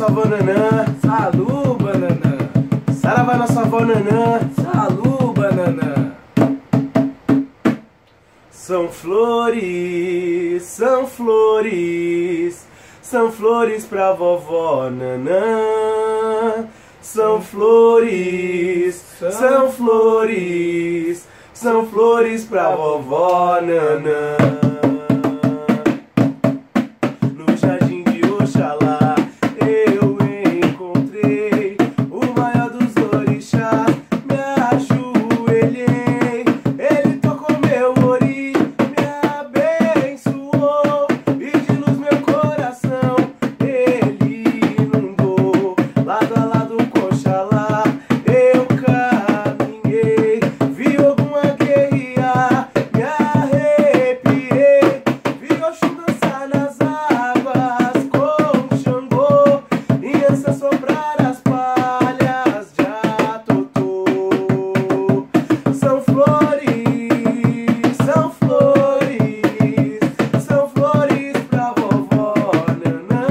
nossa avó Nanã. Salu, bananã. Saravá, nossa avó Nanã. Salu, bananã. São flores, são flores, são flores pra vovó Nanã. São flores, são flores, são flores pra vovó Nanã. No jardim de Oxalá eu encontrei o maior dos orixás. Me ajoelhei, ele tocou meu ori, me abençoou e de luz meu coração ele inundou. Lado a lado com Oxalá eu caminhei, vi alguma guerrear, me arrepiei, vi Oxum dançar nas águas com Xangô, e Ança soprar as palhas de Atotô. São flores, são flores, são flores pra vovó Nanã.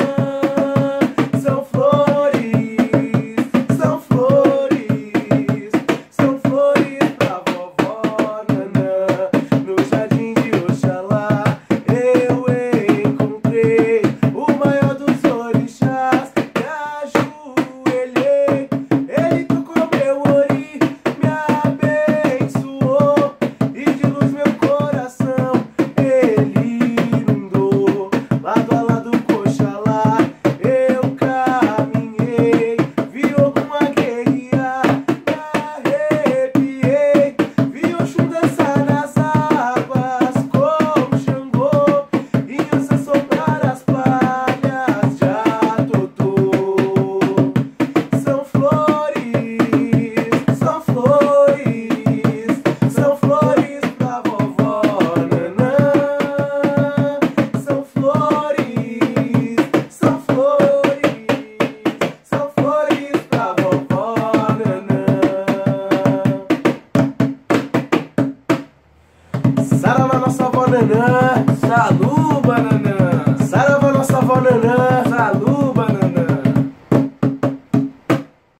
São flores, são flores, são flores pra vovó Nanã. No jardim de Oxalá eu encontrei o maior dos orixás. Me ajoelhei, ele tocou meu ori, me abençoou e de luz meu coração ele inundou. Lado a lado com Oxalá eu caminhei, vi alguma guerrear, me arrepiei, vi Oxum dançar nas águas com Xangô, e Ança soprar as palhas de Atotô. São flores, são flores, são flores pra vovó Nanã. São flores, são flores, são flores pra vovó Nanã. Saravá, nossa avó Nanã. Salu, bananã. Saravá, nossa avó Nanã.